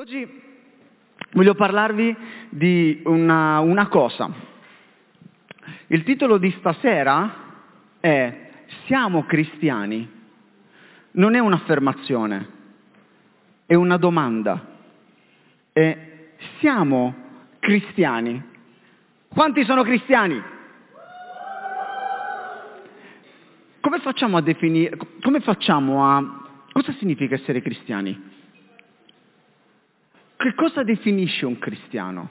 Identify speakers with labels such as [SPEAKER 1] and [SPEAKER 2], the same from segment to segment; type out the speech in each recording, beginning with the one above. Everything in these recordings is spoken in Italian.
[SPEAKER 1] Oggi voglio parlarvi di una cosa. Il titolo di stasera è Siamo cristiani? Non è un'affermazione, è una domanda. È siamo cristiani? Quanti sono cristiani? Come facciamo a definire, cosa significa essere cristiani? Che cosa definisce un cristiano?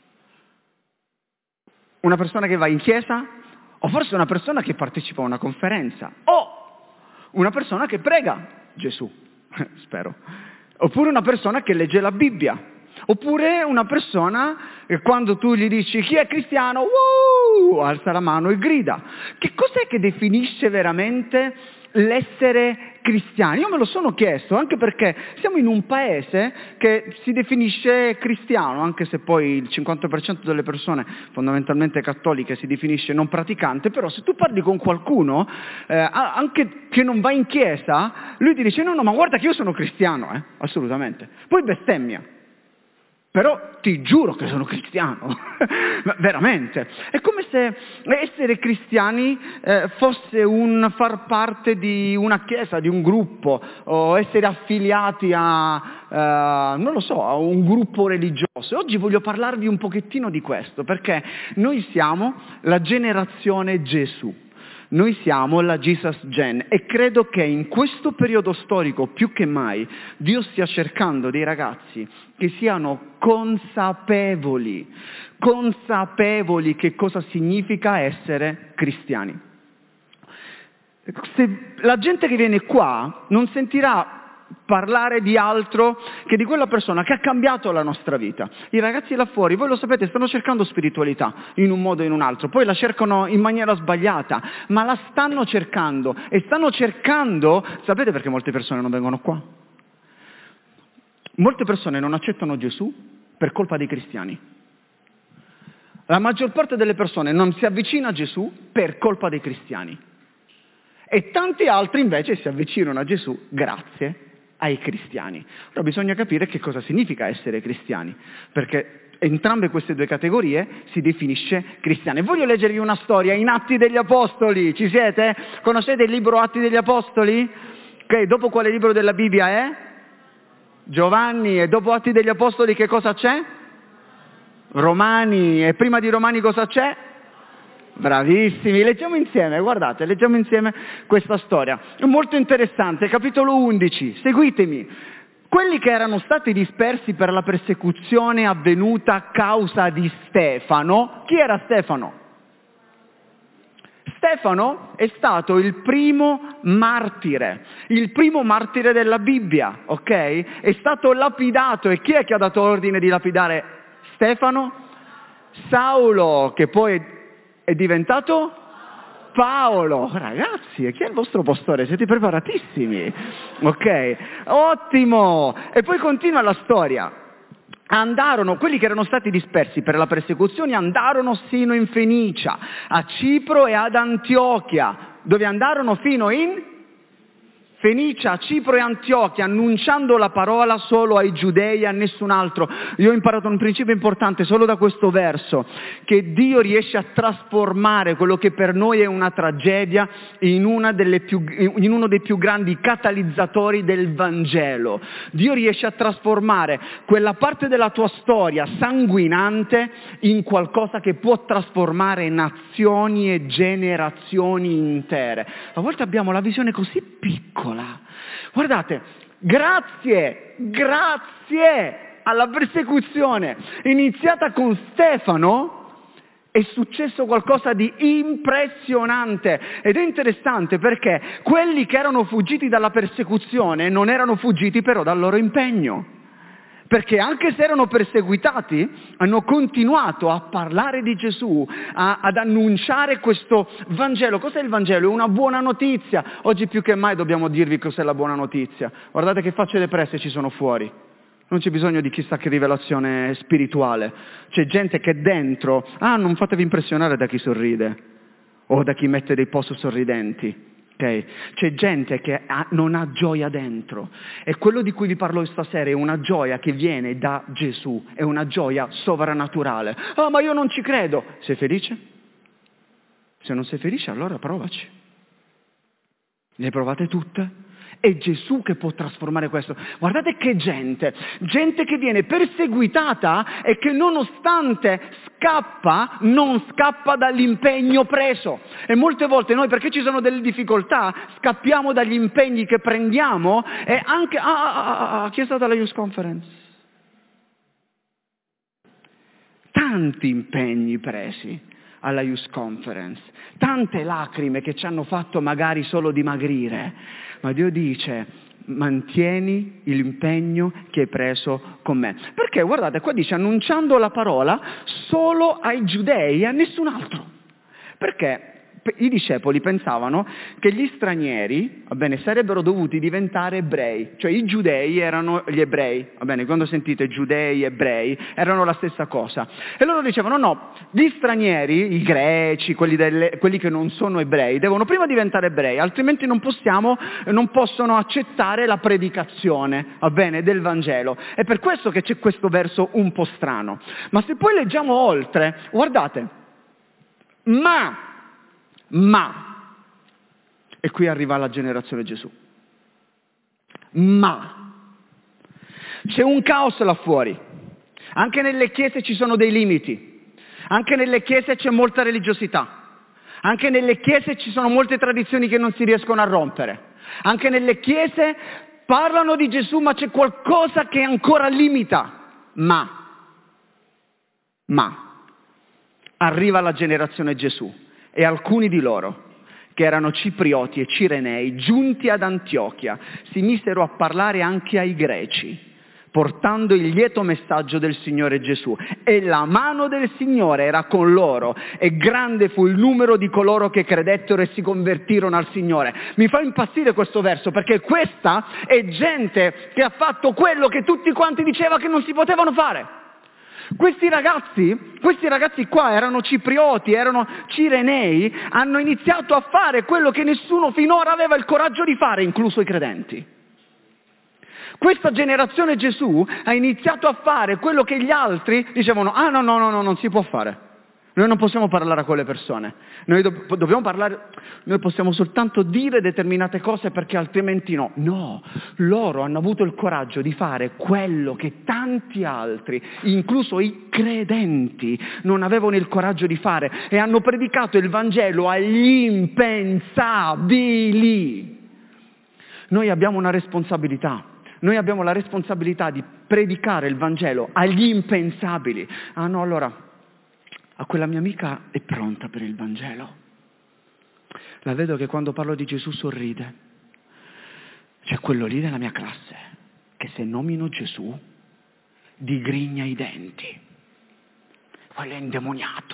[SPEAKER 1] Una persona che va in chiesa? O forse una persona che partecipa a una conferenza? O una persona che prega Gesù, spero. Oppure una persona che legge la Bibbia. Oppure una persona che quando tu gli dici chi è cristiano, alza la mano e grida. Che cos'è che definisce veramente l'essere cristiani? Io me lo sono chiesto, anche perché siamo in un paese che si definisce cristiano, anche se poi il 50% delle persone fondamentalmente cattoliche si definisce non praticante, però se tu parli con qualcuno, anche che non va in chiesa, lui ti dice no, ma guarda che io sono cristiano, assolutamente. Poi bestemmia. Però ti giuro che sono cristiano, veramente. È come se essere cristiani fosse un far parte di una chiesa, di un gruppo, o essere affiliati a un gruppo religioso. Oggi voglio parlarvi un pochettino di questo, perché noi siamo la generazione Gesù. Noi siamo la Jesus Gen e credo che in questo periodo storico più che mai Dio stia cercando dei ragazzi che siano consapevoli che cosa significa essere cristiani. Se la gente che viene qua non sentirà parlare di altro che di quella persona che ha cambiato la nostra vita. I ragazzi là fuori, voi lo sapete, stanno cercando spiritualità in un modo o in un altro, poi la cercano in maniera sbagliata, ma la stanno cercando e stanno cercando, sapete perché molte persone non vengono qua? Molte persone non accettano Gesù per colpa dei cristiani. La maggior parte delle persone non si avvicina a Gesù per colpa dei cristiani. E tanti altri invece si avvicinano a Gesù grazie ai cristiani. Però bisogna capire che cosa significa essere cristiani, perché entrambe queste due categorie si definisce cristiani. Voglio leggervi una storia in Atti degli Apostoli. Ci siete? Conoscete il libro Atti degli Apostoli? Ok, dopo quale libro della Bibbia è? Giovanni. E dopo Atti degli Apostoli che cosa c'è? Romani. E prima di Romani cosa c'è? Bravissimi, leggiamo insieme, guardate, leggiamo insieme questa storia. È molto interessante, capitolo 11, seguitemi. Quelli che erano stati dispersi per la persecuzione avvenuta a causa di Stefano. Chi era Stefano? Stefano è stato il primo martire della Bibbia, ok? È stato lapidato, e chi è che ha dato ordine di lapidare Stefano? Saulo, che poi è diventato Paolo. Ragazzi, e chi è il vostro pastore? Siete preparatissimi? Ok, ottimo. E poi continua la storia. Quelli che erano stati dispersi per la persecuzione andarono sino in Fenicia, a Cipro e ad Antiochia, dove andarono fino in Fenicia, Cipro e Antiochia, annunciando la parola solo ai giudei e a nessun altro. Io ho imparato un principio importante solo da questo verso, che Dio riesce a trasformare quello che per noi è una tragedia in uno dei più grandi catalizzatori del Vangelo. Dio riesce a trasformare quella parte della tua storia sanguinante in qualcosa che può trasformare nazioni e generazioni intere. A volte abbiamo la visione così piccola. Guardate, grazie alla persecuzione iniziata con Stefano è successo qualcosa di impressionante. Ed è interessante perché quelli che erano fuggiti dalla persecuzione non erano fuggiti però dal loro impegno. Perché anche se erano perseguitati, hanno continuato a parlare di Gesù, ad annunciare questo Vangelo. Cos'è il Vangelo? È una buona notizia. Oggi più che mai dobbiamo dirvi cos'è la buona notizia. Guardate che facce depresse ci sono fuori. Non c'è bisogno di chissà che rivelazione spirituale. C'è gente che dentro, non fatevi impressionare da chi sorride o da chi mette dei post sorridenti. Okay? C'è gente che non ha gioia dentro, e quello di cui vi parlo stasera è una gioia che viene da Gesù, è una gioia sovrannaturale. Ah, ma io non ci credo. Sei felice? Se non sei felice, allora provaci. Le hai provate tutte? È Gesù che può trasformare questo. Guardate che gente che viene perseguitata e che nonostante non scappa dall'impegno preso. E molte volte noi, perché ci sono delle difficoltà, scappiamo dagli impegni che prendiamo, e anche, chi è stata alla Youth Conference? Tanti impegni presi alla Youth Conference, tante lacrime che ci hanno fatto magari solo dimagrire, ma Dio dice: mantieni l'impegno che hai preso con me. Perché guardate, qua dice annunciando la parola solo ai giudei e a nessun altro. Perché i discepoli pensavano che gli stranieri, sarebbero dovuti diventare ebrei, cioè i giudei erano gli ebrei, quando sentite giudei, ebrei, erano la stessa cosa. E loro dicevano no, gli stranieri, i greci, quelli che non sono ebrei, devono prima diventare ebrei, altrimenti non possono accettare la predicazione, del Vangelo. È per questo che c'è questo verso un po' strano. Ma se poi leggiamo oltre, guardate, ma, e qui arriva la generazione Gesù, ma c'è un caos là fuori, anche nelle chiese ci sono dei limiti, anche nelle chiese c'è molta religiosità, anche nelle chiese ci sono molte tradizioni che non si riescono a rompere, anche nelle chiese parlano di Gesù ma c'è qualcosa che ancora limita, ma arriva la generazione Gesù. E alcuni di loro, che erano ciprioti e cirenei, giunti ad Antiochia, si misero a parlare anche ai greci, portando il lieto messaggio del Signore Gesù. E la mano del Signore era con loro, e grande fu il numero di coloro che credettero e si convertirono al Signore. Mi fa impazzire questo verso, perché questa è gente che ha fatto quello che tutti quanti diceva che non si potevano fare. Questi ragazzi qua erano ciprioti, erano cirenei, hanno iniziato a fare quello che nessuno finora aveva il coraggio di fare, incluso i credenti. Questa generazione Gesù ha iniziato a fare quello che gli altri dicevano: ah no, non si può fare. Noi non possiamo parlare a quelle persone, noi possiamo soltanto dire determinate cose perché altrimenti no. No, loro hanno avuto il coraggio di fare quello che tanti altri, incluso i credenti, non avevano il coraggio di fare, e hanno predicato il Vangelo agli impensabili. Noi abbiamo una responsabilità. Noi abbiamo la responsabilità di predicare il Vangelo agli impensabili. Ah no, allora, a quella mia amica è pronta per il Vangelo. La vedo che quando parlo di Gesù sorride. C'è quello lì della mia classe che se nomino Gesù digrigna i denti. Quello è indemoniato.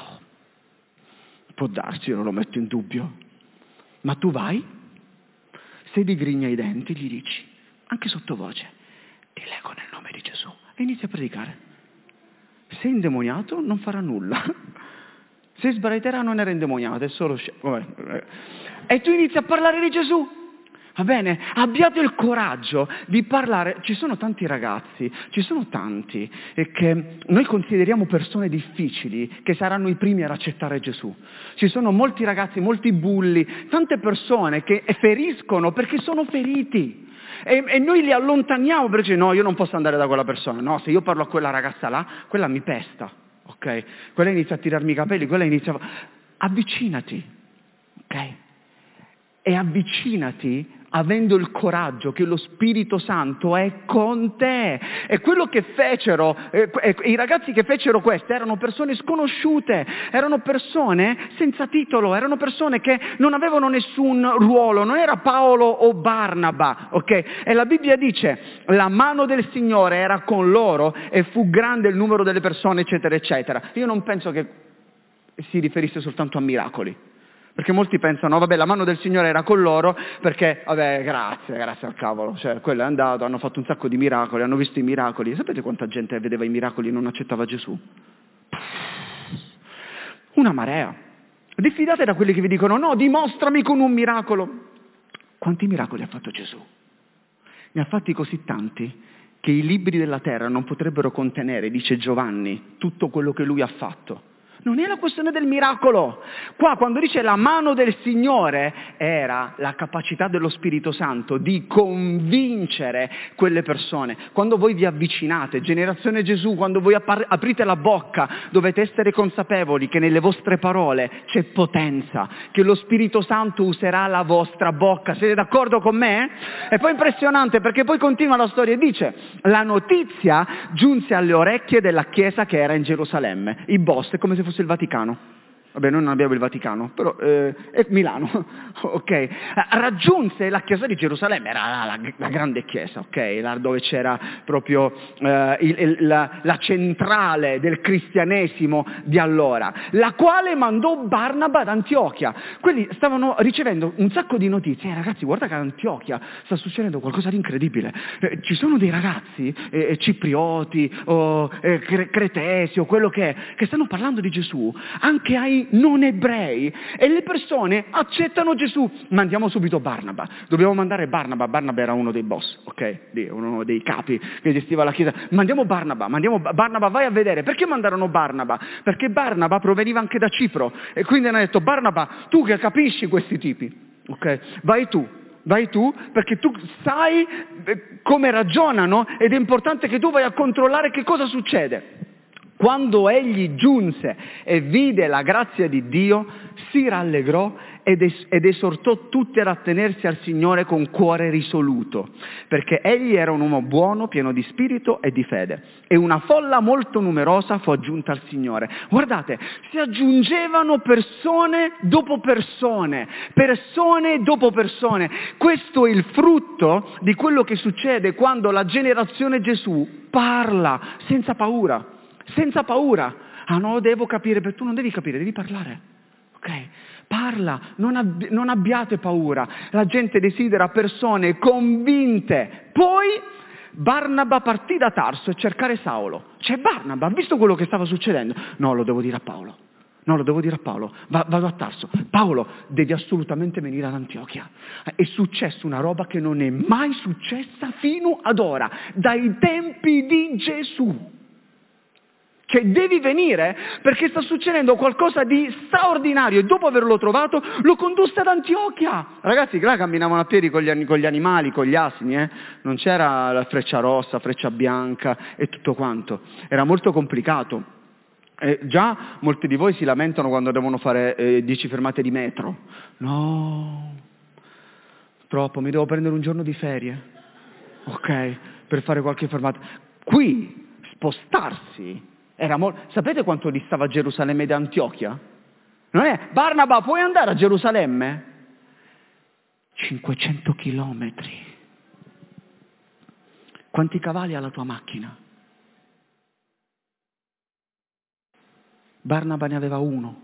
[SPEAKER 1] Può darsi, io non lo metto in dubbio. Ma tu vai, se digrigna i denti, gli dici, anche sottovoce, ti leggo nel nome di Gesù, e inizi a predicare. Se è indemoniato non farà nulla. Se sbraiterà non era indemoniato, è solo e tu inizi a parlare di Gesù. Va bene? Abbiate il coraggio di parlare. Ci sono tanti ragazzi, ci sono tanti che noi consideriamo persone difficili, che saranno i primi ad accettare Gesù. Ci sono molti ragazzi, molti bulli, tante persone che feriscono perché sono feriti. E noi li allontaniamo perché no, io non posso andare da quella persona, no, se io parlo a quella ragazza là, quella mi pesta, ok? Quella inizia a tirarmi i capelli, avvicinati, ok? E avvicinati avendo il coraggio che lo Spirito Santo è con te. E quello che fecero, i ragazzi che fecero questo erano persone sconosciute, erano persone senza titolo, erano persone che non avevano nessun ruolo, non era Paolo o Barnaba, ok? E la Bibbia dice, la mano del Signore era con loro e fu grande il numero delle persone, eccetera, eccetera. Io non penso che si riferisse soltanto a miracoli. Perché molti pensano, vabbè, la mano del Signore era con loro, perché, vabbè, grazie al cavolo, cioè, quello è andato, hanno fatto un sacco di miracoli, hanno visto i miracoli. Sapete quanta gente vedeva i miracoli e non accettava Gesù? Una marea. Diffidate da quelli che vi dicono, no, dimostrami con un miracolo. Quanti miracoli ha fatto Gesù? Ne ha fatti così tanti che i libri della terra non potrebbero contenere, dice Giovanni, tutto quello che lui ha fatto. Non è la questione del miracolo. Qua quando dice la mano del Signore era la capacità dello Spirito Santo di convincere quelle persone. Quando voi vi avvicinate, generazione Gesù, quando voi aprite la bocca, dovete essere consapevoli che nelle vostre parole c'è potenza, che lo Spirito Santo userà la vostra bocca. Siete d'accordo con me? E poi impressionante perché poi continua la storia e dice: la notizia giunse alle orecchie della chiesa che era in Gerusalemme. I boss, è come se fosse il Vaticano. Vabbè, noi non abbiamo il Vaticano, però è Milano, ok? Raggiunse la chiesa di Gerusalemme, era la grande chiesa, ok? Là dove c'era proprio la centrale del cristianesimo di allora, la quale mandò Barnaba ad Antiochia. Quelli stavano ricevendo un sacco di notizie. Ragazzi, guarda che ad Antiochia sta succedendo qualcosa di incredibile. Ci sono dei ragazzi, ciprioti, o cretesi, o quello che è, che stanno parlando di Gesù, anche ai non ebrei, e le persone accettano Gesù. Mandiamo subito Barnaba. Dobbiamo mandare Barnaba. Barnaba era uno dei boss, ok? Uno dei capi che gestiva la chiesa. Mandiamo Barnaba, vai a vedere. Perché mandarono Barnaba? Perché Barnaba proveniva anche da Cipro, e quindi hanno detto: Barnaba, tu che capisci questi tipi, ok? Vai tu, perché tu sai come ragionano ed è importante che tu vai a controllare che cosa succede. Quando egli giunse e vide la grazia di Dio, si rallegrò ed esortò tutti ad attenersi al Signore con cuore risoluto, perché egli era un uomo buono, pieno di spirito e di fede. E una folla molto numerosa fu aggiunta al Signore. Guardate, si aggiungevano persone dopo persone. Questo è il frutto di quello che succede quando la generazione Gesù parla senza paura. Ah no, devo capire, perché tu non devi capire, devi parlare, ok? Parla, non abbiate paura. La gente desidera persone convinte. Poi Barnaba partì da Tarso a cercare Saulo. Barnaba ha visto quello che stava succedendo. No, lo devo dire a Paolo. Vado a Tarso. Paolo, devi assolutamente venire ad Antiochia. È successa una roba che non è mai successa fino ad ora, dai tempi di Gesù. Devi venire perché sta succedendo qualcosa di straordinario, e dopo averlo trovato lo condusse ad Antiochia. Ragazzi, là camminavano a piedi con gli animali, con gli asini, non c'era la freccia rossa, freccia bianca e tutto quanto, era molto complicato. Già molti di voi si lamentano quando devono fare 10 fermate di metro. No, troppo, mi devo prendere un giorno di ferie, ok, per fare qualche fermata. Qui spostarsi sapete quanto distava Gerusalemme da Antiochia? Non è: Barnaba, puoi andare a Gerusalemme? 500 chilometri. Quanti cavalli ha la tua macchina? Barnaba ne aveva uno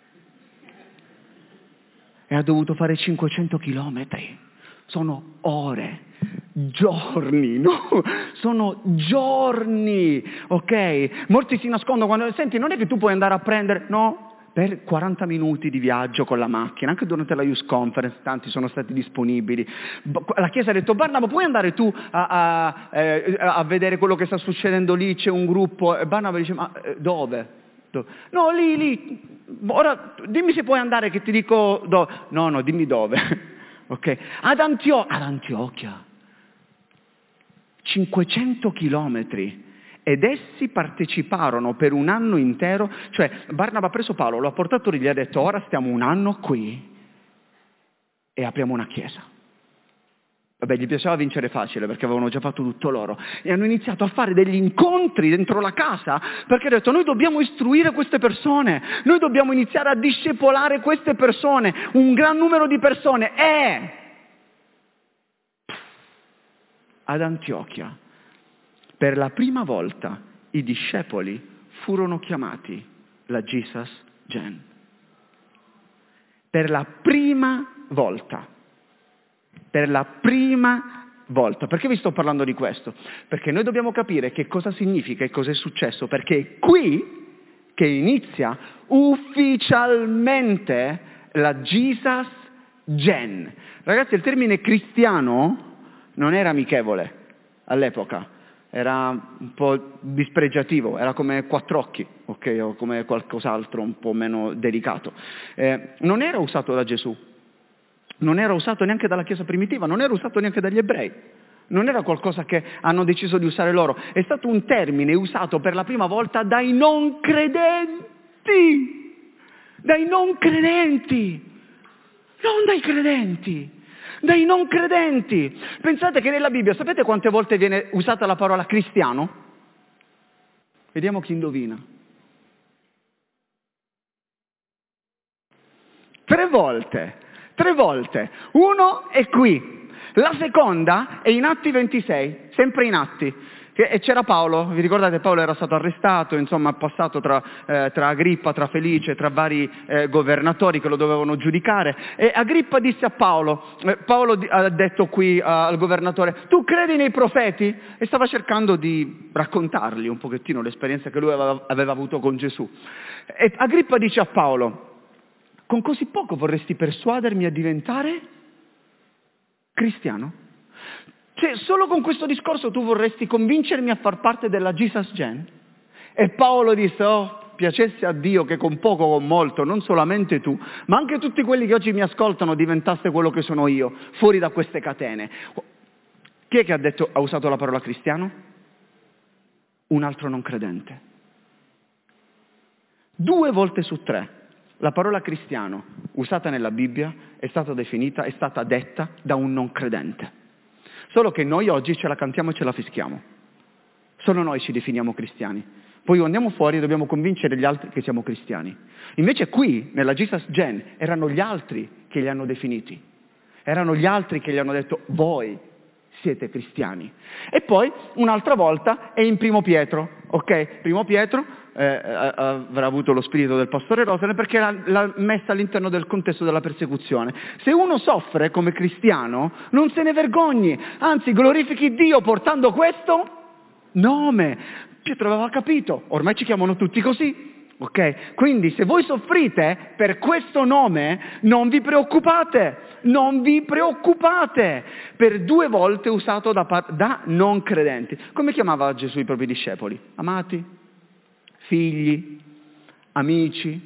[SPEAKER 1] e ha dovuto fare 500 chilometri. Sono ore, giorni, no? Sono giorni, ok? Molti si nascondono quando senti, non è che tu puoi andare a prendere, no? Per 40 minuti di viaggio con la macchina, anche durante la Youth Conference, tanti sono stati disponibili. La Chiesa ha detto: Barnaba, puoi andare tu a vedere quello che sta succedendo lì, c'è un gruppo. E Barnaba dice: ma dove? No, lì. Ora dimmi se puoi andare che ti dico dove. No, dimmi dove. Ok, ad Antiochia, 500 chilometri, ed essi parteciparono per un anno intero. Barnaba ha preso Paolo, lo ha portato lì, gli ha detto: ora stiamo un anno qui e apriamo una chiesa. Vabbè, gli piaceva vincere facile perché avevano già fatto tutto loro, e hanno iniziato a fare degli incontri dentro la casa, perché ha detto: noi dobbiamo istruire queste persone, noi dobbiamo iniziare a discepolare queste persone, un gran numero di persone. Ad Antiochia per la prima volta i discepoli furono chiamati la Jesus Gen. Per la prima volta. Perché vi sto parlando di questo? Perché noi dobbiamo capire che cosa significa e cosa è successo, perché è qui che inizia ufficialmente la Jesus gen. Ragazzi, il termine cristiano non era amichevole all'epoca, era un po' dispregiativo, era come quattr'occhi, ok? O come qualcos'altro un po' meno delicato. Non era usato da Gesù, non era usato neanche dalla Chiesa primitiva, non era usato neanche dagli ebrei. Non era qualcosa che hanno deciso di usare loro, è stato un termine usato per la prima volta dai non credenti, non dai credenti, dai non credenti. Pensate che nella Bibbia, sapete quante volte viene usata la parola cristiano? Vediamo chi indovina. 3 volte, uno è qui. La seconda è in Atti 26, sempre in Atti. E c'era Paolo, vi ricordate? Paolo era stato arrestato, insomma, passato tra Agrippa, tra Felice, tra vari governatori che lo dovevano giudicare. E Agrippa disse a Paolo, Paolo ha detto qui al governatore, tu credi nei profeti? E stava cercando di raccontargli un pochettino l'esperienza che lui aveva avuto con Gesù. E Agrippa dice a Paolo, con così poco vorresti persuadermi a diventare cristiano? Cioè, solo con questo discorso tu vorresti convincermi a far parte della Jesus Gen? E Paolo disse, oh, piacesse a Dio che con poco o con molto, non solamente tu, ma anche tutti quelli che oggi mi ascoltano diventasse quello che sono io, fuori da queste catene. Chi è che ha usato la parola cristiano? Un altro non credente. 2 volte su 3. La parola cristiano, usata nella Bibbia, è stata detta da un non credente. Solo che noi oggi ce la cantiamo e ce la fischiamo. Solo noi ci definiamo cristiani. Poi andiamo fuori e dobbiamo convincere gli altri che siamo cristiani. Invece qui, nella Jesus Gen, erano gli altri che li hanno definiti. Erano gli altri che gli hanno detto, voi siete cristiani. E poi, un'altra volta, è in Primo Pietro. Ok? Primo Pietro avrà avuto lo spirito del pastore Rosane perché l'ha messa all'interno del contesto della persecuzione. Se uno soffre come cristiano, non se ne vergogni, anzi glorifichi Dio portando questo nome. Pietro aveva capito, ormai ci chiamano tutti così, ok? Quindi se voi soffrite per questo nome, non vi preoccupate, per 2 volte usato da non credenti. Come chiamava Gesù i propri discepoli? Amati? Figli, amici.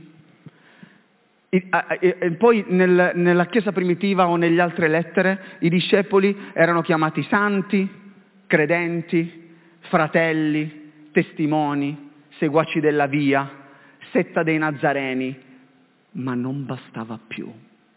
[SPEAKER 1] E poi nella Chiesa primitiva o nelle altre lettere i discepoli erano chiamati santi, credenti, fratelli, testimoni, seguaci della via, setta dei Nazareni, ma non bastava più.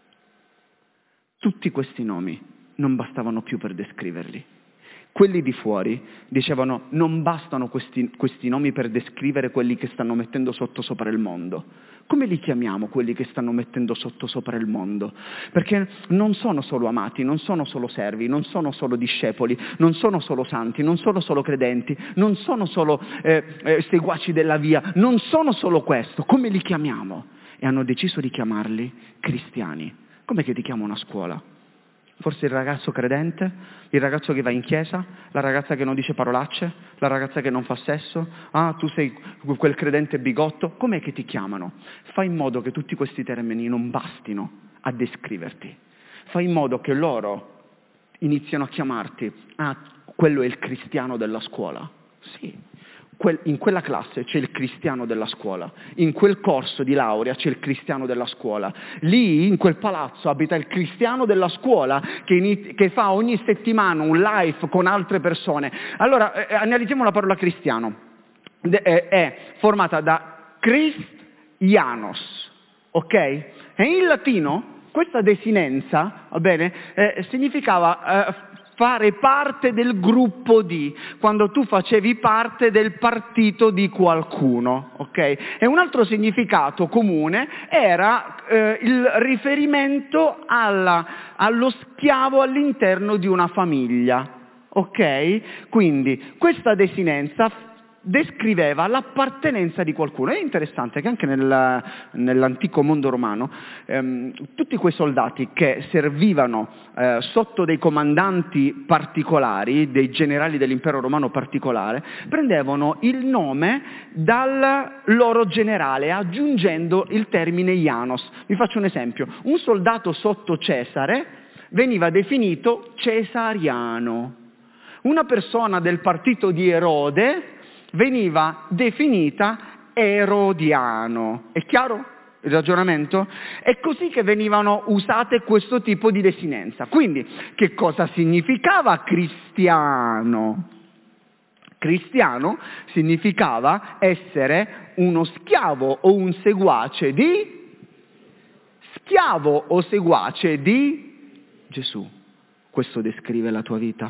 [SPEAKER 1] Tutti questi nomi non bastavano più per descriverli. Quelli di fuori dicevano non bastano questi nomi per descrivere quelli che stanno mettendo sotto sopra il mondo. Come li chiamiamo quelli che stanno mettendo sotto sopra il mondo? Perché non sono solo amati, non sono solo servi, non sono solo discepoli, non sono solo santi, non sono solo credenti, non sono solo seguaci della via, non sono solo questo. Come li chiamiamo? E hanno deciso di chiamarli cristiani. Com'è che ti chiamano a scuola? Forse il ragazzo credente, il ragazzo che va in chiesa, la ragazza che non dice parolacce, la ragazza che non fa sesso, tu sei quel credente bigotto, com'è che ti chiamano? Fai in modo che tutti questi termini non bastino a descriverti, fai in modo che loro iniziano a chiamarti, quello è il cristiano della scuola, sì. In quella classe c'è il cristiano della scuola, in quel corso di laurea c'è il cristiano della scuola, lì in quel palazzo abita il cristiano della scuola che fa ogni settimana un live con altre persone. Allora, analizziamo la parola cristiano, è formata da Christianos, ok? E in latino questa desinenza, va bene, significava fare parte del gruppo di, quando tu facevi parte del partito di qualcuno, ok? E un altro significato comune era il riferimento allo schiavo all'interno di una famiglia, ok? Quindi questa desinenza descriveva l'appartenenza di qualcuno. È interessante che anche nell'antico mondo romano tutti quei soldati che servivano sotto dei comandanti particolari, dei generali dell'impero romano particolare, prendevano il nome dal loro generale aggiungendo il termine Ianos. Vi faccio un esempio: un soldato sotto Cesare veniva definito cesariano, una persona del partito di Erode veniva definita erodiano. È chiaro il ragionamento? È così che venivano usate questo tipo di desinenza. Quindi, che cosa significava cristiano? Cristiano significava essere uno schiavo o un seguace di Gesù. Questo descrive la tua vita.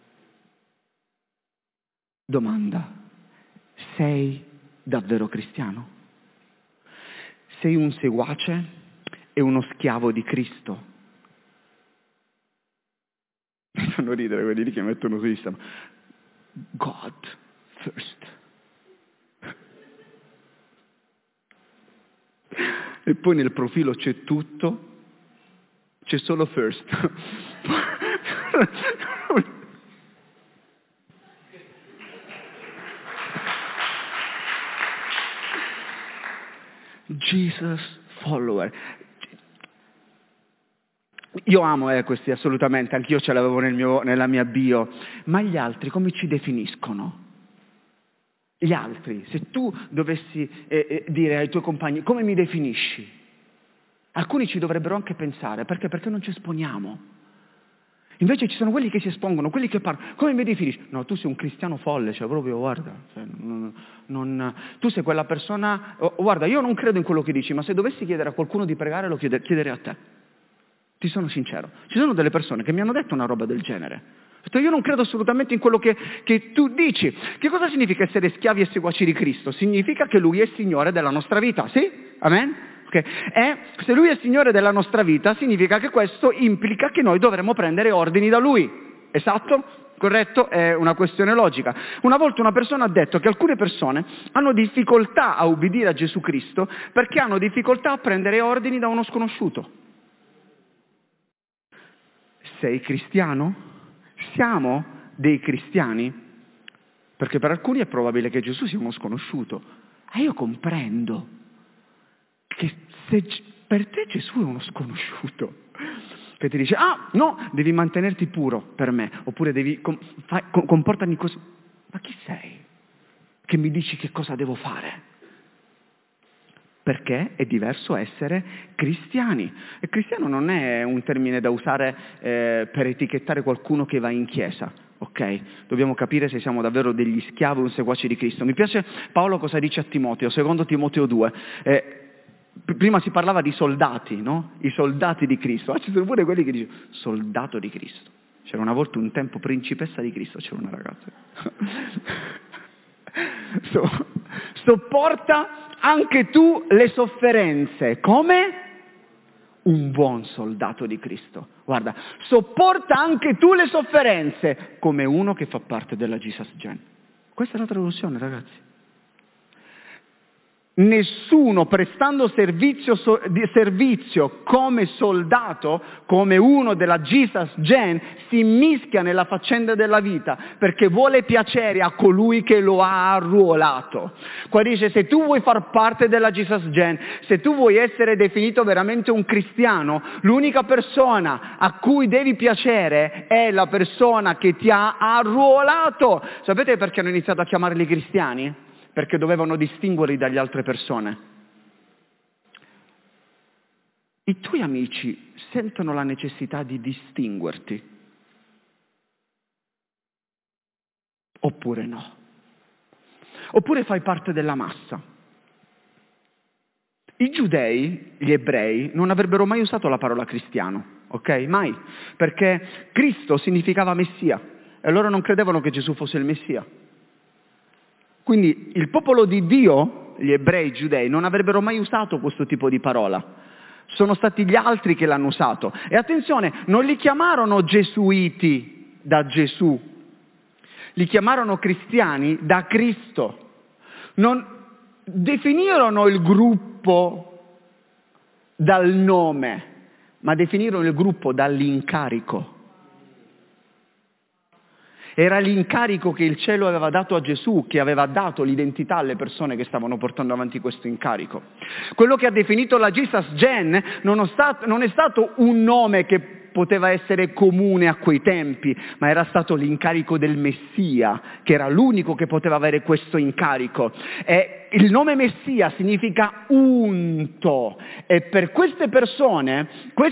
[SPEAKER 1] Domanda: sei davvero cristiano? Sei un seguace e uno schiavo di Cristo? Mi fanno ridere quelli lì che mettono su Instagram. God first. E poi nel profilo c'è tutto, c'è solo first. Jesus follower. Io amo questi assolutamente, anch'io ce l'avevo nella mia bio, ma gli altri come ci definiscono? Gli altri, se tu dovessi dire ai tuoi compagni come mi definisci, alcuni ci dovrebbero anche pensare, perché non ci esponiamo. Invece ci sono quelli che si espongono, quelli che parlano. Come mi definisci? No, tu sei un cristiano folle, cioè proprio, guarda, tu sei quella persona, guarda, io non credo in quello che dici, ma se dovessi chiedere a qualcuno di pregare, lo chiederei a te. Ti sono sincero. Ci sono delle persone che mi hanno detto una roba del genere. Io non credo assolutamente in quello che tu dici. Che cosa significa essere schiavi e seguaci di Cristo? Significa che Lui è Signore della nostra vita, sì? Amen? Okay. E se Lui è Signore della nostra vita, significa che questo implica che noi dovremmo prendere ordini da Lui. Esatto? Corretto? È una questione logica. Una volta una persona ha detto che alcune persone hanno difficoltà a ubbidire a Gesù Cristo perché hanno difficoltà a prendere ordini da uno sconosciuto. Sei cristiano? Siamo dei cristiani? Perché per alcuni è probabile che Gesù sia uno sconosciuto. E io comprendo che se per te Gesù è uno sconosciuto, che ti dice, no, devi mantenerti puro per me, oppure devi comportarmi così. Ma chi sei? Che mi dici che cosa devo fare? Perché è diverso essere cristiani. E cristiano non è un termine da usare per etichettare qualcuno che va in chiesa, ok? Dobbiamo capire se siamo davvero degli schiavi o un seguace di Cristo. Mi piace Paolo cosa dice a Timoteo, secondo Timoteo 2. Prima si parlava di soldati, no? I soldati di Cristo. Ci sono pure quelli che dicono soldato di Cristo. C'era una volta un tempo principessa di Cristo, c'era una ragazza. Sopporta anche tu le sofferenze, come un buon soldato di Cristo. Guarda, sopporta anche tu le sofferenze, come uno che fa parte della Jesus Gen. Questa è la traduzione, ragazzi. Nessuno prestando servizio come soldato, come uno della Jesus Gen, si mischia nella faccenda della vita perché vuole piacere a colui che lo ha arruolato. Qua dice, se tu vuoi far parte della Jesus Gen, se tu vuoi essere definito veramente un cristiano, l'unica persona a cui devi piacere è la persona che ti ha arruolato. Sapete perché hanno iniziato a chiamarli cristiani? Perché dovevano distinguerli dalle altre persone. I tuoi amici sentono la necessità di distinguerti? Oppure no? Oppure fai parte della massa? I giudei, gli ebrei, non avrebbero mai usato la parola cristiano, ok? Mai. Perché Cristo significava Messia e loro non credevano che Gesù fosse il Messia. Quindi il popolo di Dio, gli ebrei, i giudei, non avrebbero mai usato questo tipo di parola. Sono stati gli altri che l'hanno usato. E attenzione, non li chiamarono gesuiti da Gesù. li chiamarono cristiani da Cristo. Non definirono il gruppo dal nome, ma definirono il gruppo dall'incarico. Era l'incarico che il cielo aveva dato a Gesù, che aveva dato l'identità alle persone che stavano portando avanti questo incarico. Quello che ha definito la Jesus Gen non è stato un nome che poteva essere comune a quei tempi, ma era stato l'incarico del Messia, che era l'unico che poteva avere questo incarico. E il nome Messia significa unto, e per queste persone,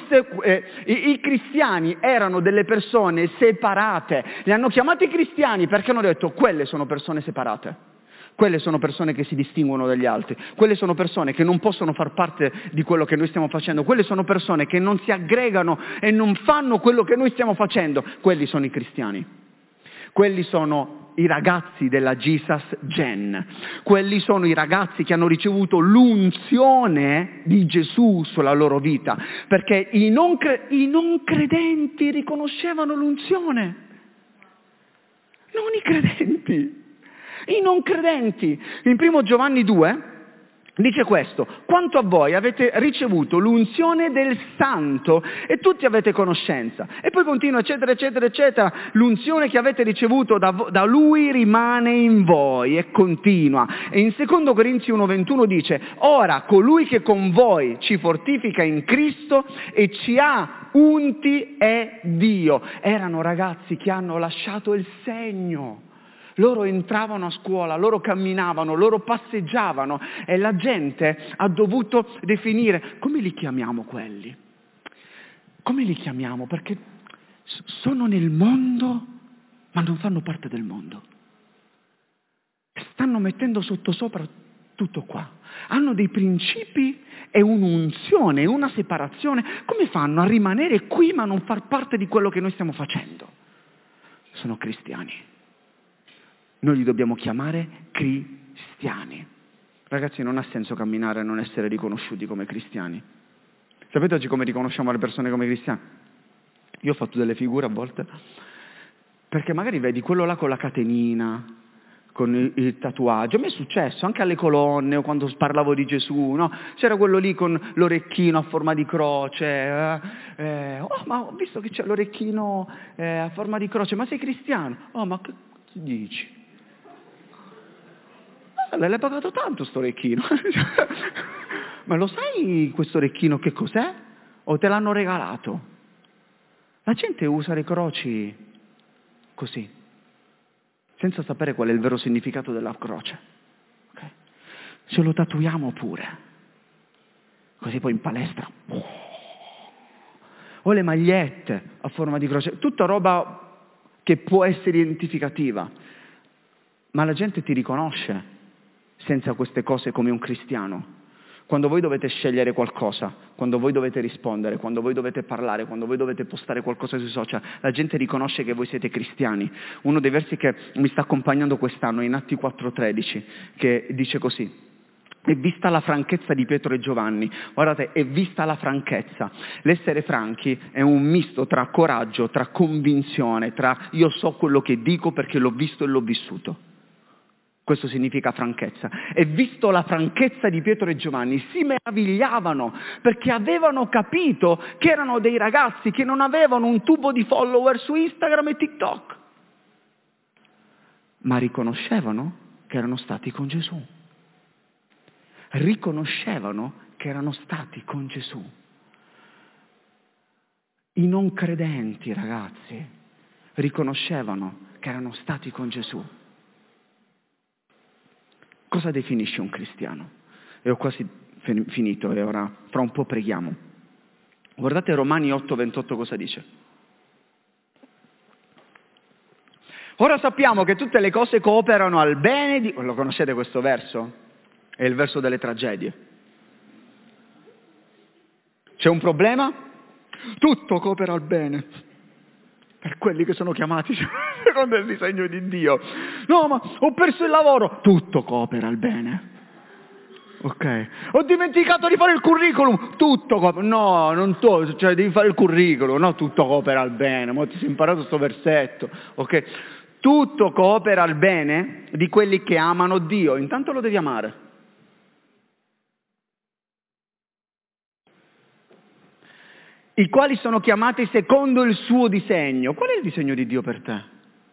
[SPEAKER 1] i cristiani erano delle persone separate. Li hanno chiamati cristiani perché hanno detto: quelle sono persone separate. Quelle sono persone che si distinguono dagli altri, quelle sono persone che non possono far parte di quello che noi stiamo facendo, quelle sono persone che non si aggregano e non fanno quello che noi stiamo facendo. Quelli sono i cristiani, quelli sono i ragazzi della Jesus Gen, quelli sono i ragazzi che hanno ricevuto l'unzione di Gesù sulla loro vita, perché i non credenti riconoscevano l'unzione, non i credenti. I non credenti. In 1 Giovanni 2 dice questo: quanto a voi avete ricevuto l'unzione del Santo e tutti avete conoscenza. E poi continua, eccetera, eccetera, eccetera. L'unzione che avete ricevuto da Lui rimane in voi e continua. E in 2 Corinzi 1,21 dice: ora colui che con voi ci fortifica in Cristo e ci ha unti è Dio. Erano ragazzi che hanno lasciato il segno. Loro entravano a scuola, loro camminavano, loro passeggiavano, e la gente ha dovuto definire: come li chiamiamo quelli? Come li chiamiamo? Perché sono nel mondo, ma non fanno parte del mondo. Stanno mettendo sottosopra tutto qua. Hanno dei principi e un'unzione, una separazione. Come fanno a rimanere qui ma non far parte di quello che noi stiamo facendo? Sono cristiani. Noi li dobbiamo chiamare cristiani. Ragazzi, non ha senso camminare e non essere riconosciuti come cristiani. Sapete oggi come riconosciamo le persone come cristiani? Io ho fatto delle figure a volte, perché magari vedi quello là con la catenina, con il tatuaggio. A me è successo anche alle colonne o quando parlavo di Gesù, no? C'era quello lì con l'orecchino a forma di croce. Oh, ma ho visto che c'è l'orecchino a forma di croce, ma sei cristiano? Oh, ma che dici? L'hai pagato tanto sto orecchino. Ma lo sai questo orecchino che cos'è? O te l'hanno regalato? La gente usa le croci così, senza sapere qual è il vero significato della croce. Okay? Ce lo tatuiamo pure, così poi in palestra. O le magliette a forma di croce, tutta roba che può essere identificativa, ma la gente ti riconosce senza queste cose come un cristiano. Quando voi dovete scegliere qualcosa, quando voi dovete rispondere, quando voi dovete parlare, quando voi dovete postare qualcosa sui social, la gente riconosce che voi siete cristiani. Uno dei versi che mi sta accompagnando quest'anno è in Atti 4,13, che dice così: è vista la franchezza di Pietro e Giovanni. Guardate, è vista la franchezza. L'essere franchi è un misto tra coraggio, tra convinzione, tra io so quello che dico perché l'ho visto e l'ho vissuto. Questo significa franchezza. E visto la franchezza di Pietro e Giovanni, si meravigliavano perché avevano capito che erano dei ragazzi che non avevano un tubo di follower su Instagram e TikTok, ma riconoscevano che erano stati con Gesù. Riconoscevano che erano stati con Gesù. I non credenti, ragazzi, riconoscevano che erano stati con Gesù. Cosa definisce un cristiano? E ho quasi finito e ora fra un po' preghiamo. Guardate Romani 8,28 cosa dice. Ora sappiamo che tutte le cose cooperano al bene di... Lo conoscete questo verso? È il verso delle tragedie. C'è un problema? Tutto coopera al bene. Per quelli che sono chiamati secondo il disegno di Dio. No, ma ho perso il lavoro. Tutto coopera al bene. Ok. Ho dimenticato di fare il curriculum. Tutto coopera. No, non tu, cioè devi fare il curriculum. No, tutto coopera al bene. Ma ti sei imparato sto versetto. Ok. tutto coopera al bene di quelli che amano Dio. Intanto lo devi amare. I quali sono chiamati secondo il suo disegno. Qual è il disegno di Dio per te?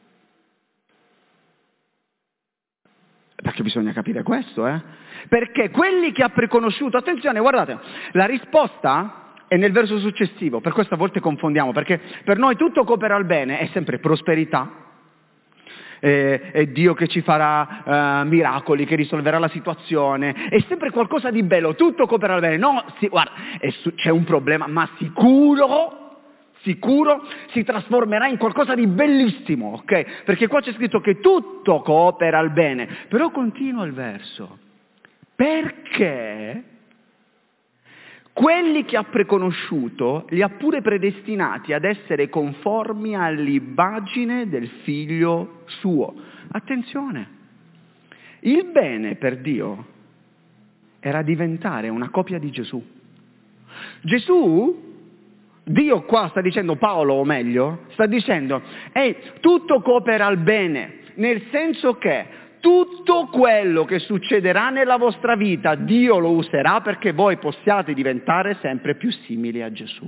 [SPEAKER 1] Perché bisogna capire questo, Perché quelli che ha preconosciuto, attenzione, guardate, la risposta è nel verso successivo, per questo a volte confondiamo, perché per noi tutto coopera al bene, è sempre prosperità, è Dio che ci farà miracoli, che risolverà la situazione, è sempre qualcosa di bello, tutto coopera al bene. No, guarda, c'è un problema, ma sicuro si trasformerà in qualcosa di bellissimo, ok? Perché qua c'è scritto che tutto coopera al bene, però continua il verso, perché quelli che ha preconosciuto li ha pure predestinati ad essere conformi all'immagine del figlio suo. Attenzione, il bene per Dio era diventare una copia di Gesù. Dio qua sta dicendo, Paolo o meglio, sta dicendo, tutto coopera al bene, nel senso che tutto quello che succederà nella vostra vita, Dio lo userà perché voi possiate diventare sempre più simili a Gesù.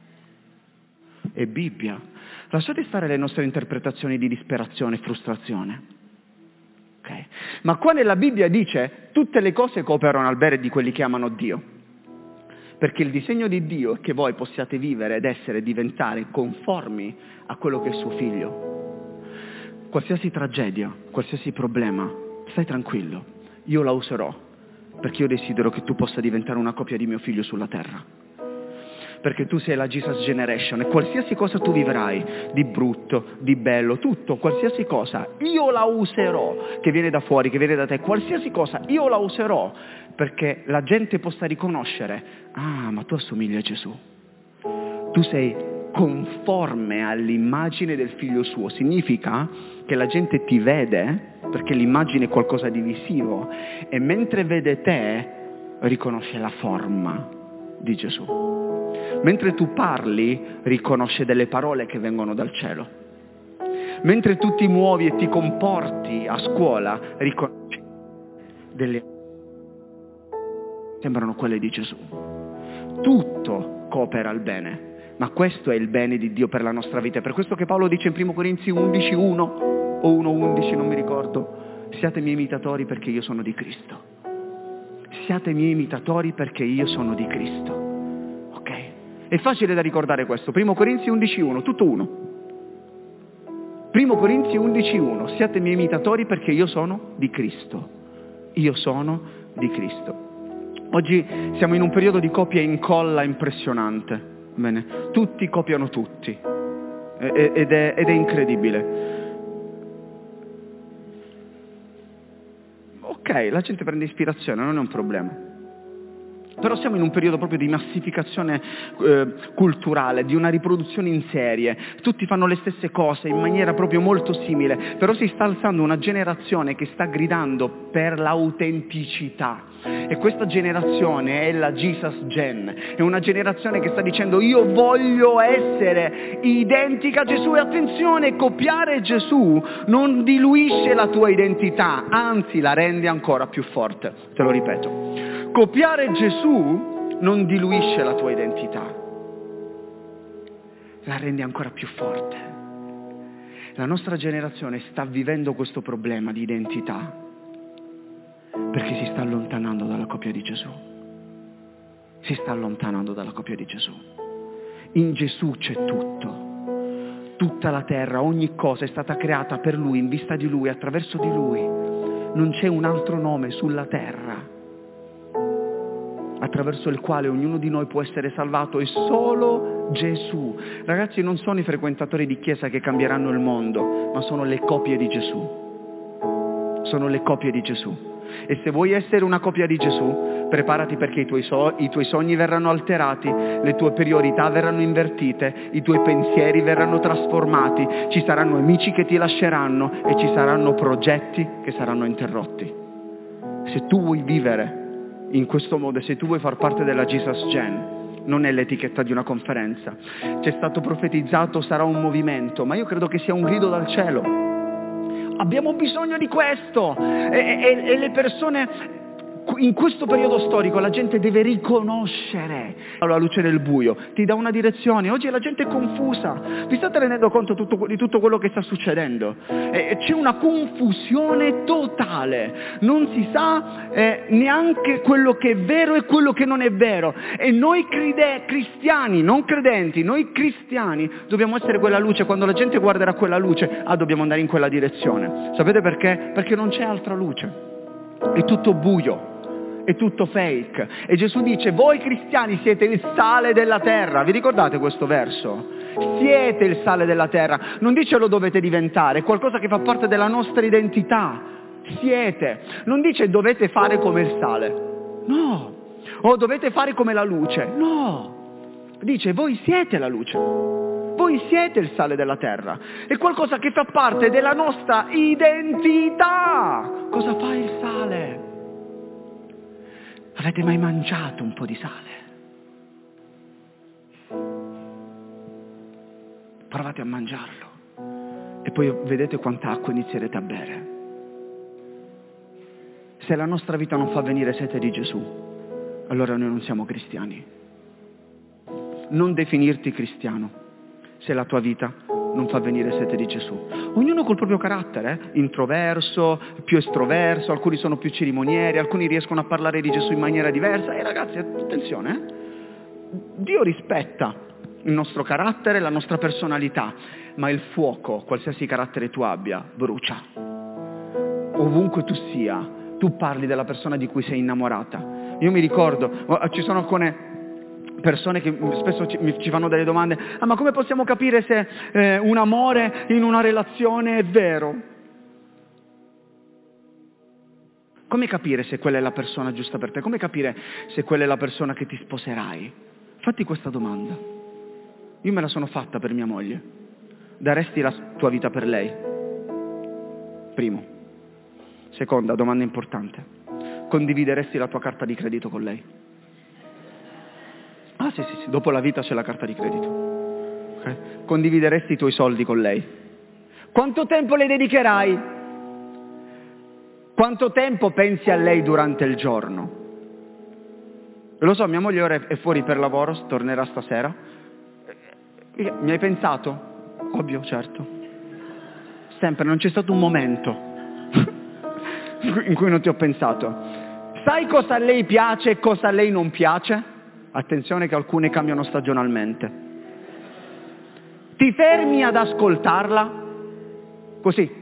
[SPEAKER 1] È Bibbia. Lasciate stare le nostre interpretazioni di disperazione e frustrazione. Okay? Ma qua nella Bibbia dice, tutte le cose cooperano al bene di quelli che amano Dio. Perché il disegno di Dio è che voi possiate vivere ed diventare conformi a quello che è suo figlio. Qualsiasi tragedia, qualsiasi problema, stai tranquillo, io la userò, perché io desidero che tu possa diventare una copia di mio figlio sulla terra. Perché tu sei la Jesus Generation e qualsiasi cosa tu vivrai, di brutto, di bello, tutto, qualsiasi cosa, io la userò, che viene da fuori, che viene da te, qualsiasi cosa, io la userò, perché la gente possa riconoscere, ma tu assomigli a Gesù, tu sei conforme all'immagine del figlio suo. Significa che la gente ti vede, perché l'immagine è qualcosa di visivo, e mentre vede te riconosce la forma di Gesù. Mentre tu parli riconosce delle parole che vengono dal cielo. Mentre tu ti muovi e ti comporti a scuola riconosci delle sembrano quelle di Gesù. Tutto coopera al bene. Ma questo è il bene di Dio per la nostra vita. È per questo che Paolo dice in 1 Corinzi 11:1 o 1:11, non mi ricordo, siate miei imitatori perché io sono di Cristo. Siate miei imitatori perché io sono di Cristo. Ok? È facile da ricordare questo. 1 Corinzi 11:1, tutto uno. 1 Corinzi 11:1, siate miei imitatori perché io sono di Cristo. Io sono di Cristo. Oggi siamo in un periodo di copia e incolla impressionante. Bene, tutti copiano tutti ed è incredibile. Ok, la gente prende ispirazione, non è un problema. Però siamo in un periodo proprio di massificazione culturale, di una riproduzione in serie. Tutti fanno le stesse cose in maniera proprio molto simile, però si sta alzando una generazione che sta gridando per l'autenticità. E questa generazione è la Jesus Gen, è una generazione che sta dicendo io voglio essere identica a Gesù. E attenzione, copiare Gesù non diluisce la tua identità, anzi la rende ancora più forte. Te lo ripeto. Copiare Gesù non diluisce la tua identità, la rende ancora più forte. La nostra generazione sta vivendo questo problema di identità perché si sta allontanando dalla copia di Gesù. Si sta allontanando dalla copia di Gesù. In Gesù c'è tutto. Tutta la terra, ogni cosa è stata creata per Lui, in vista di Lui, attraverso di Lui. Non c'è un altro nome sulla terra attraverso il quale ognuno di noi può essere salvato, è solo Gesù. Ragazzi, non sono i frequentatori di chiesa che cambieranno il mondo, ma sono le copie di Gesù. Sono le copie di Gesù. E se vuoi essere una copia di Gesù, preparati perché i tuoi sogni verranno alterati, le tue priorità verranno invertite, i tuoi pensieri verranno trasformati, ci saranno amici che ti lasceranno e ci saranno progetti che saranno interrotti. Se tu vuoi vivere in questo modo, se tu vuoi far parte della Jesus Gen, non è l'etichetta di una conferenza. C'è stato profetizzato sarà un movimento, ma io credo che sia un grido dal cielo. Abbiamo bisogno di questo. E le persone... In questo periodo storico la gente deve riconoscere la luce nel buio, ti dà una direzione. Oggi la gente è confusa, vi state rendendo conto di tutto quello che sta succedendo? C'è una confusione totale, non si sa neanche quello che è vero e quello che non è vero. E noi cristiani, non credenti, noi cristiani dobbiamo essere quella luce. Quando la gente guarderà quella luce, dobbiamo andare in quella direzione. Sapete perché? Perché non c'è altra luce, è tutto buio. È tutto fake. E Gesù dice: voi cristiani siete il sale della terra. Vi ricordate questo verso? Siete il sale della terra. Non dice lo dovete diventare, è qualcosa che fa parte della nostra identità. Siete. Non dice dovete fare come il sale. No. O dovete fare come la luce. No. Dice voi siete la luce. Voi siete il sale della terra. È qualcosa che fa parte della nostra identità. Cosa fa il sale? Avete mai mangiato un po' di sale? Provate a mangiarlo e poi vedete quanta acqua inizierete a bere. Se la nostra vita non fa venire sete di Gesù, allora noi non siamo cristiani. Non definirti cristiano se la tua vita non fa venire sete di Gesù. Ognuno col proprio carattere, introverso, più estroverso, alcuni sono più cerimonieri, alcuni riescono a parlare di Gesù in maniera diversa. E ragazzi, attenzione, Dio rispetta il nostro carattere, la nostra personalità, ma il fuoco, qualsiasi carattere tu abbia, brucia. Ovunque tu sia, tu parli della persona di cui sei innamorata. Io mi ricordo, ci sono alcune persone che spesso ci fanno delle domande: ma come possiamo capire se un amore in una relazione è vero? Come capire se quella è la persona giusta per te? Come capire se quella è la persona che ti sposerai? Fatti questa domanda. Io me la sono fatta per mia moglie. Daresti la tua vita per lei? Primo. Seconda domanda importante: condivideresti la tua carta di credito con lei? Ah sì, dopo la vita c'è la carta di credito. Okay. Condivideresti i tuoi soldi con lei? Quanto tempo le dedicherai? Quanto tempo pensi a lei durante il giorno? Lo so, mia moglie ora è fuori per lavoro, tornerà stasera. Mi hai pensato? Ovvio, certo. Sempre, non c'è stato un momento in cui non ti ho pensato. Sai cosa a lei piace e cosa a lei non piace? Attenzione che alcune cambiano stagionalmente. Ti fermi ad ascoltarla? Così.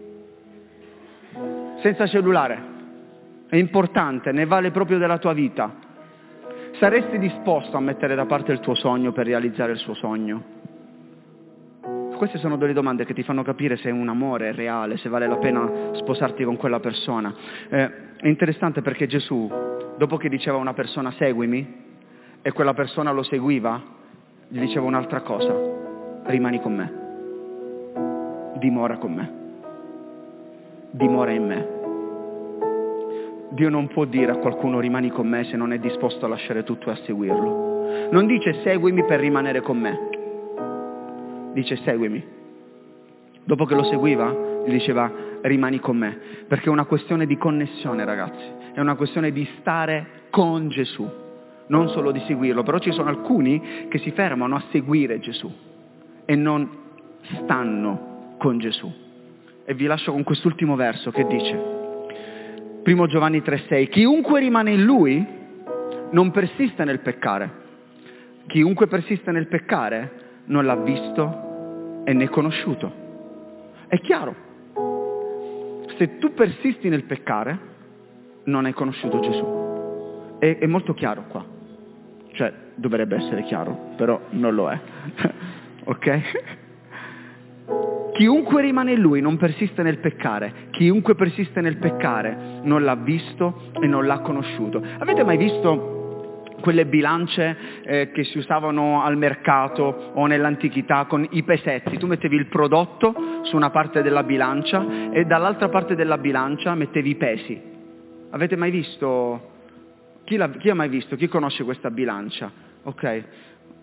[SPEAKER 1] Senza cellulare. È importante, ne vale proprio della tua vita. Saresti disposto a mettere da parte il tuo sogno per realizzare il suo sogno? Queste sono delle domande che ti fanno capire se un amore è reale, se vale la pena sposarti con quella persona. È interessante perché Gesù, dopo che diceva a una persona seguimi, e quella persona lo seguiva, gli diceva un'altra cosa: rimani con me, dimora con me, dimora in me. Dio non può dire a qualcuno rimani con me se non è disposto a lasciare tutto e a seguirlo. Non dice seguimi per rimanere con me, dice seguimi. Dopo che lo seguiva gli diceva rimani con me, perché è una questione di connessione, ragazzi, è una questione di stare con Gesù, non solo di seguirlo. Però ci sono alcuni che si fermano a seguire Gesù e non stanno con Gesù. E vi lascio con quest'ultimo verso che dice, 1 Giovanni 3,6: chiunque rimane in Lui non persiste nel peccare. Chiunque persiste nel peccare non l'ha visto e né conosciuto. È chiaro. Se tu persisti nel peccare non hai conosciuto Gesù. È molto chiaro qua. Cioè, dovrebbe essere chiaro, però non lo è. Ok? Chiunque rimane in Lui non persiste nel peccare. Chiunque persiste nel peccare non l'ha visto e non l'ha conosciuto. Avete mai visto quelle bilance che si usavano al mercato o nell'antichità con i pesetti? Tu mettevi il prodotto su una parte della bilancia e dall'altra parte della bilancia mettevi i pesi. Avete mai visto? Chi ha mai visto? Chi conosce questa bilancia? Ok.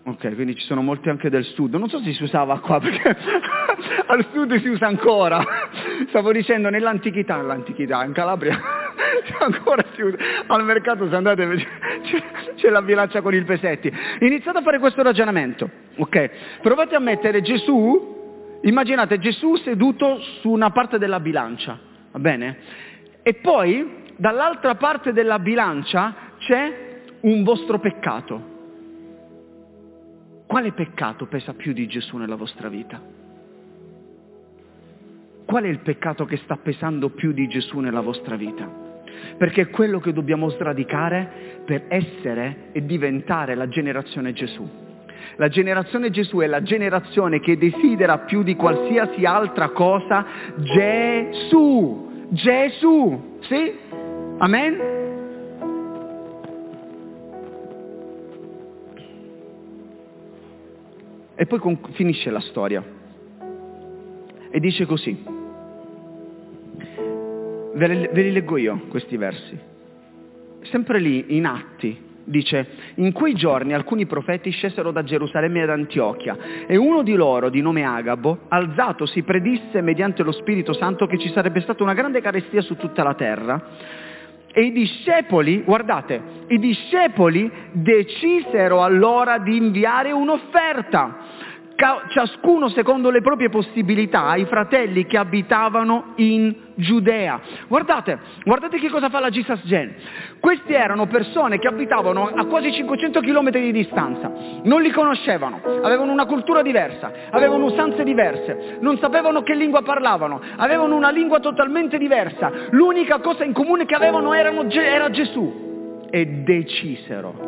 [SPEAKER 1] Ok, quindi ci sono molti anche del sud. Non so se si usava qua, perché al sud si usa ancora. Stavo dicendo nell'antichità, in Calabria ancora si usa. Al mercato se andate c'è la bilancia con il pesetti. Iniziate a fare questo ragionamento, ok? Provate a mettere Gesù, immaginate Gesù seduto su una parte della bilancia, va bene? E poi dall'altra parte della bilancia c'è un vostro peccato. Quale peccato pesa più di Gesù nella vostra vita? Qual è il peccato che sta pesando più di Gesù nella vostra vita? Perché è quello che dobbiamo sradicare per essere e diventare la generazione Gesù. La generazione Gesù è la generazione che desidera più di qualsiasi altra cosa Gesù. Gesù, sì? Amen? E poi finisce la storia e dice così, ve li leggo io questi versi, sempre lì in Atti, dice: in quei giorni alcuni profeti scesero da Gerusalemme ad Antiochia e uno di loro, di nome Agabo, alzatosi predisse mediante lo Spirito Santo che ci sarebbe stata una grande carestia su tutta la terra. E i discepoli, guardate, i discepoli decisero allora di inviare un'offerta, ciascuno secondo le proprie possibilità, ai fratelli che abitavano in Giudea. Guardate che cosa fa la Jesus Gen. Questi erano persone che abitavano a quasi 500 km di distanza, non li conoscevano, avevano una cultura diversa, avevano usanze diverse, non sapevano che lingua parlavano, avevano una lingua totalmente diversa, l'unica cosa in comune che avevano era Gesù. E decisero.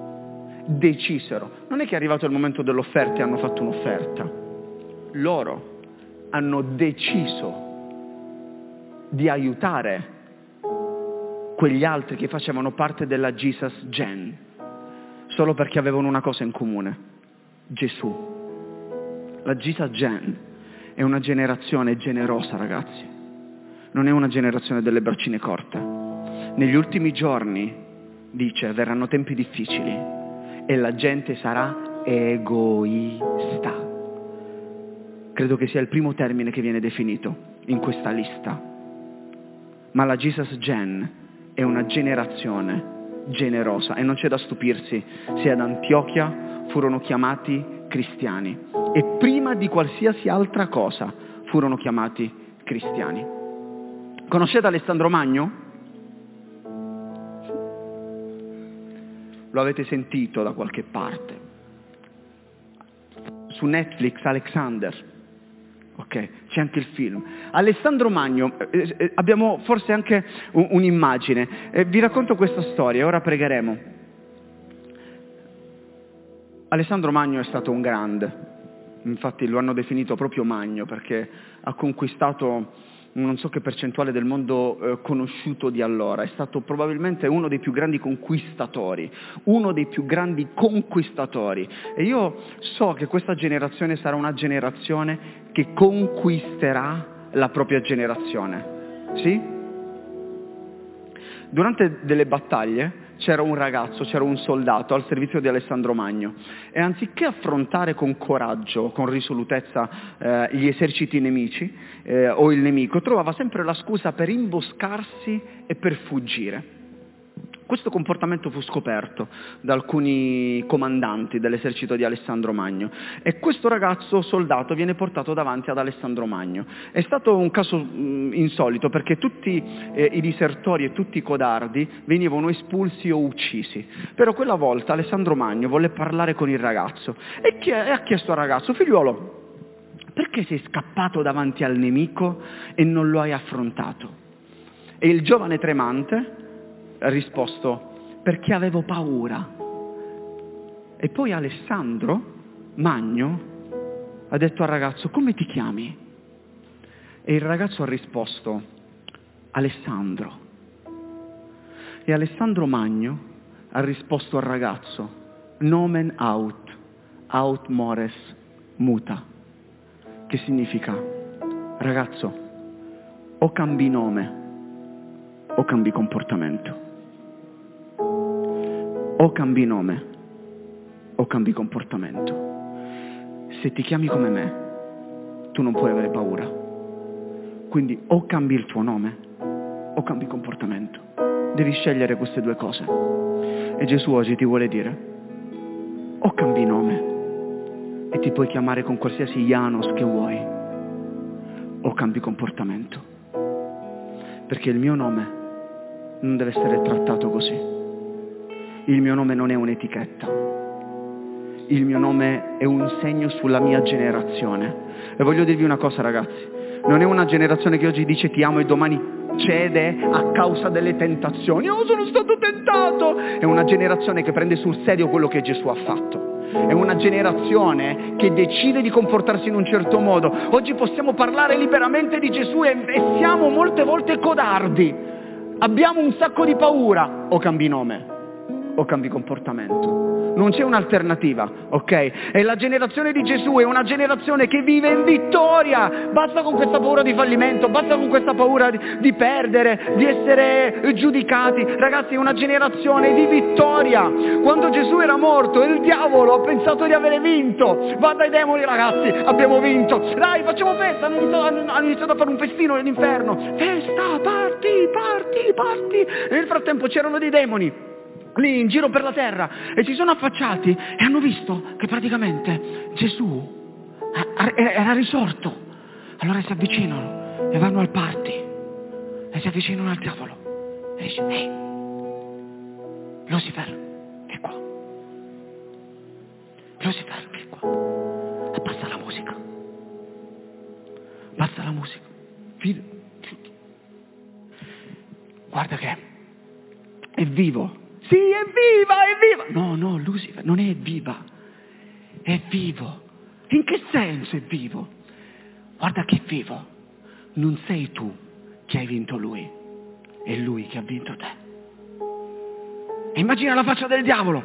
[SPEAKER 1] Non è che è arrivato il momento dell'offerta e hanno fatto un'offerta. Loro hanno deciso di aiutare quegli altri che facevano parte della Jesus Gen, solo perché avevano una cosa in comune: Gesù. La Jesus Gen è una generazione generosa, ragazzi. Non è una generazione delle braccine corte. Negli ultimi giorni, dice, verranno tempi difficili e la gente sarà egoista. Credo che sia il primo termine che viene definito in questa lista. Ma la Jesus Gen è una generazione generosa e non c'è da stupirsi se ad Antiochia furono chiamati cristiani e prima di qualsiasi altra cosa furono chiamati cristiani. Conoscete Alessandro Magno? Lo avete sentito da qualche parte. Su Netflix, Alexander. Ok, c'è anche il film. Alessandro Magno, abbiamo forse anche un'immagine. Vi racconto questa storia, ora pregheremo. Alessandro Magno è stato un grande. Infatti lo hanno definito proprio Magno perché ha conquistato non so che percentuale del mondo conosciuto di allora. È stato probabilmente uno dei più grandi conquistatori, uno dei più grandi conquistatori. E io so che questa generazione sarà una generazione che conquisterà la propria generazione. Sì? Durante delle battaglie c'era un ragazzo, c'era un soldato al servizio di Alessandro Magno e anziché affrontare con coraggio, con risolutezza gli eserciti nemici o il nemico, trovava sempre la scusa per imboscarsi e per fuggire. Questo comportamento fu scoperto da alcuni comandanti dell'esercito di Alessandro Magno e questo ragazzo soldato viene portato davanti ad Alessandro Magno. È stato un caso insolito perché tutti i disertori e tutti i codardi venivano espulsi o uccisi, però quella volta Alessandro Magno volle parlare con il ragazzo e ha chiesto al ragazzo: figliuolo, perché sei scappato davanti al nemico e non lo hai affrontato? E il giovane tremante ha risposto: perché avevo paura. E poi Alessandro Magno ha detto al ragazzo: come ti chiami? E il ragazzo ha risposto: Alessandro. E Alessandro Magno ha risposto al ragazzo: nomen aut mores muta, che significa: ragazzo, o cambi nome o cambi comportamento. O cambi nome o cambi comportamento. Se ti chiami come me, tu non puoi avere paura. Quindi o cambi il tuo nome o cambi comportamento. Devi scegliere queste due cose. E Gesù oggi ti vuole dire: o cambi nome e ti puoi chiamare con qualsiasi Janos che vuoi, o cambi comportamento. Perché il mio nome non deve essere trattato così. Il mio nome non è un'etichetta. Il mio nome è un segno sulla mia generazione. E voglio dirvi una cosa, ragazzi. Non è una generazione che oggi dice ti amo e domani cede a causa delle tentazioni. Oh, sono stato tentato! È una generazione che prende sul serio quello che Gesù ha fatto. È una generazione che decide di comportarsi in un certo modo. Oggi possiamo parlare liberamente di Gesù e siamo molte volte codardi. Abbiamo un sacco di paura. O cambi nome o cambi comportamento. Non c'è un'alternativa, ok? E la generazione di Gesù è una generazione che vive in vittoria. Basta con questa paura di fallimento, basta con questa paura di perdere, di essere giudicati. Ragazzi, è una generazione di vittoria. Quando Gesù era morto, il diavolo ha pensato di avere vinto. Va dai demoni, ragazzi, abbiamo vinto. Dai, facciamo festa. Hanno iniziato a fare un festino nell'inferno. Festa, party. E nel frattempo c'erano dei demoni lì in giro per la terra e si sono affacciati e hanno visto che praticamente Gesù era risorto. Allora si avvicinano e vanno al party e si avvicinano al diavolo e dice: ehi, Lucifer, è qua. Lucifer, è qua. Abbassa la musica. Basta la musica. Guarda che è vivo. Sì, è viva! No, Lucifer, non è viva. È vivo. In che senso è vivo? Guarda che è vivo. Non sei tu che hai vinto lui, è lui che ha vinto te. E immagina la faccia del diavolo.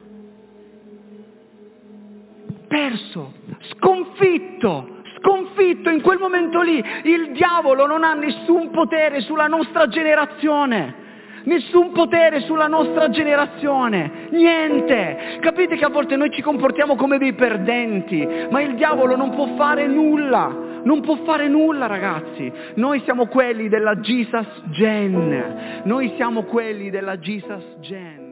[SPEAKER 1] Perso, sconfitto in quel momento lì. Il diavolo non ha nessun potere sulla nostra generazione. Nessun potere sulla nostra generazione, niente. Capite che a volte noi ci comportiamo come dei perdenti, ma il diavolo non può fare nulla, ragazzi. Noi siamo quelli della Jesus Gen.